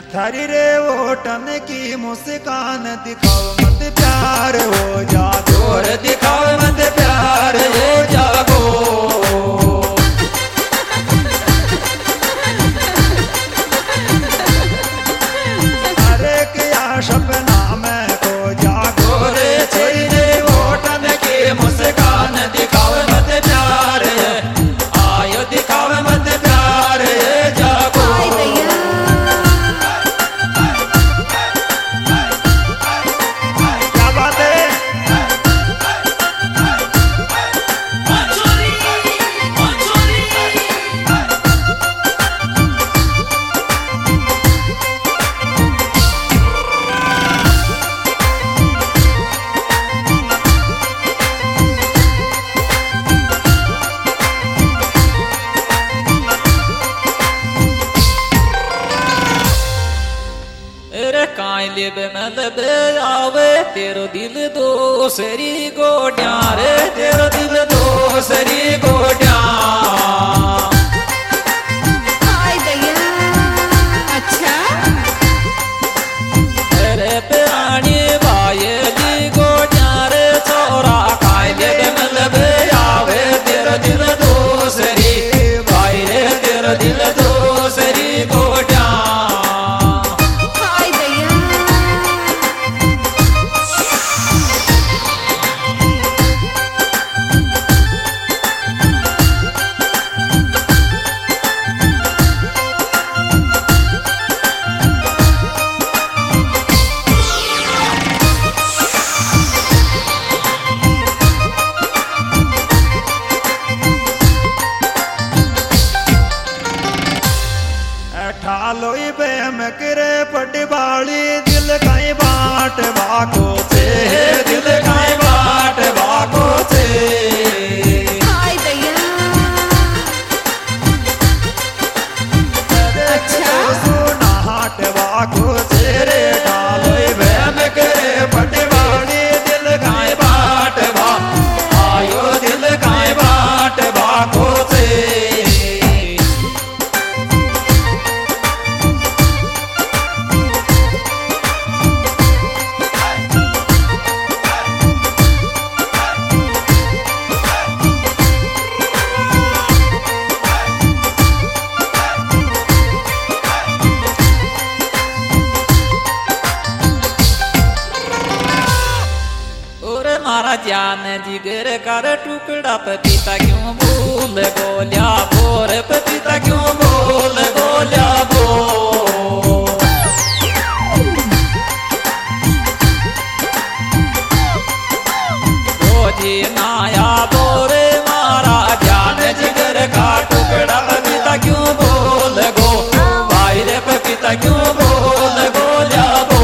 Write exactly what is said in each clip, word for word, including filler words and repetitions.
थारी रे ओटन की मुस्कान दिखाओ मत प्यार हो जागो रे दिखाओ मत प्यार हो जागो। अरे क्या सपना में को जागो रे छोरी रे ओटन की मुस्कान दिखाओ मत प्यार आयो दिखाओ मत प्यार जागो। मतलब आवे तेरो दिल दोसरी गोड्या रे तेरो दिल दोसरी गोड्या। अच्छा अरे प्राणी बायली गोड्या रे छोरा खाई ले मतलब आवे तेरो दिल दोसरी भाई रे तेरो दिल दोसरी गोड्या। ठालोई बेम करे पटवाली दिल कहीं बाट बाको छे दिल कहीं बाट बाको छे। अच्छा सुना हाट बाको छे रे ठालोई बेम करे पटवाली दिल कहीं बाट बा आयो दिल कहीं बाट बाको छे। मारा जान जिगर कर टुकड़ा पपीता क्यों भूल गोल्या बोर पपीता क्यों भूल गोल्या बो। जी नाया बोरे मारा जान जिगर का टुकड़ा पपीता क्यों भूल गो भाई रे पपीता क्यों भूल गोल्या बो।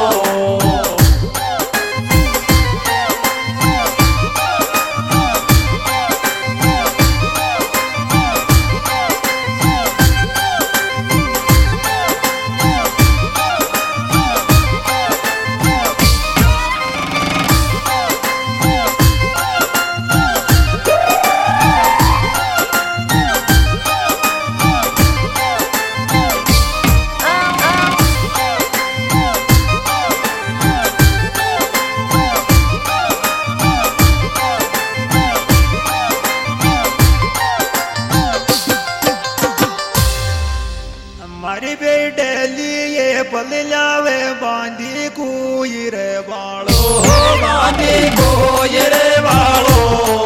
मारी बेटे लिए पल लावे बांधी कुई रे बालो बांधी कोई रे बालो।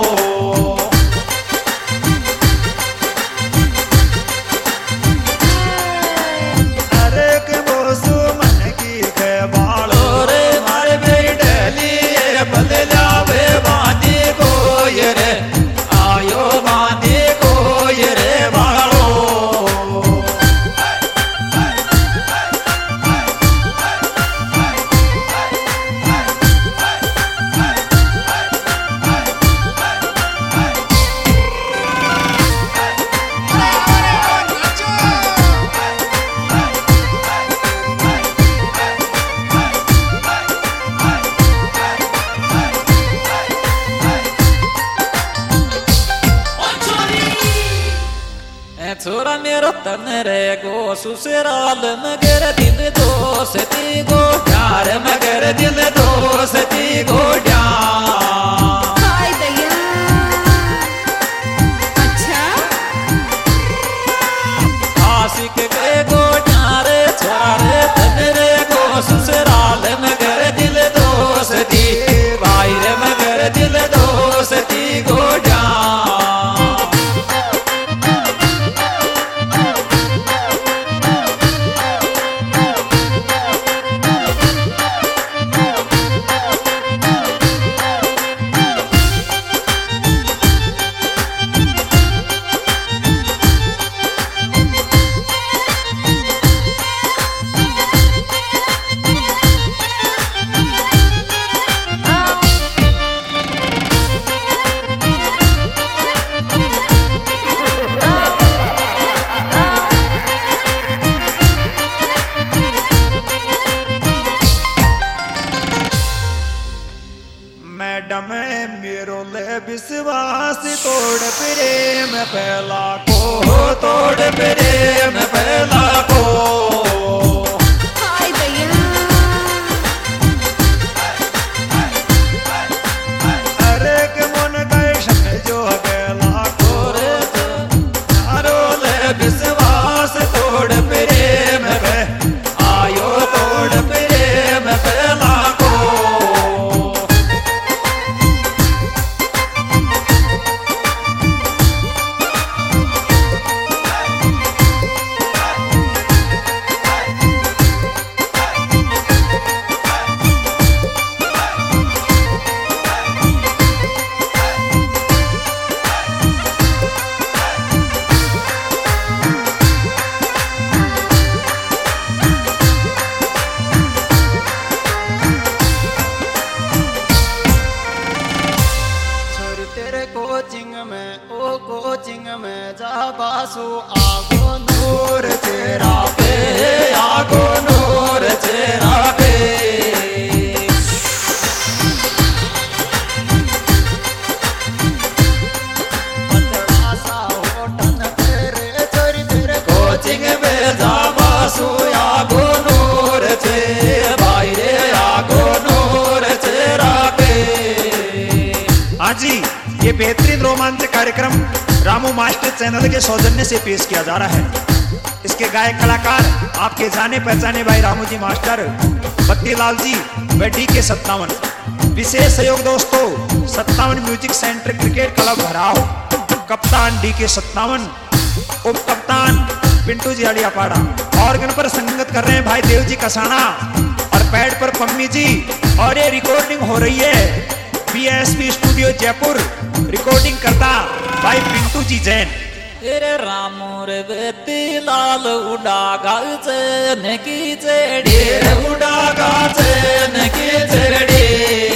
अरे के बोसु मन की के बालो रे मारे बेटे लिए पल लावे बांधी कोई रे आयो बांधी कोई रे बालो। तन रे गो ससुराल मगर दिल दोस्ती गो प्यार मगर दिल दोस्ती गोड्या हाय दया अच्छा आशिक के गो न्यारे छोरे तन रे गो ससुराल मगर दिल दोस्ती भाई रे मगर दिल दोस्ती गोड्या मैडम मेरो ले विश्वास तोड़ प्रेम पहला को तोड़ प्रेम पहला को हाय दया अरे के मन गए समझो अकेला को मारो ले विश्वास तोड़ प्रेम पे आयो तोड़ प्रेम पहला को कोचिंग में ओ कोचिंग में जा बासु आगो नूर तेरा पे आगो नूर तेरा पे पतला सा होटन तेरे चोरी तेरे कोचिंग में जा बासु आगो नूर ते भाई रे आगो नूर तेरा पे। हाँ जी, ये बेहतरीन रोमांचक कार्यक्रम रामू मास्टर चैनल के सौजन्य से पेश किया जा रहा है। इसके गायक कलाकार आपके जाने पहचाने भाई रामू जी मास्टर, बत्तीलाल जी व डी के सत्तावन। विशेष सहयोग दोस्तों सत्तावन म्यूजिक सेंटर क्रिकेट क्लब भराव, कप्तान डी के सत्तावन, उप कप्तान पिंटू जी अलियापाड़ा। ऑर्गन पर संगत कर रहे हैं भाई देव जी कसाना और पैड पर पम्मी जी। और ये रिकॉर्डिंग हो रही है B S P studio Jaipur, recording करता भाई पिंटू जी जैन। तेरे रामू रे बेती लाल उड़ा गाचे नकी चेड़ी उड़ा गाचे नकी चेड़ी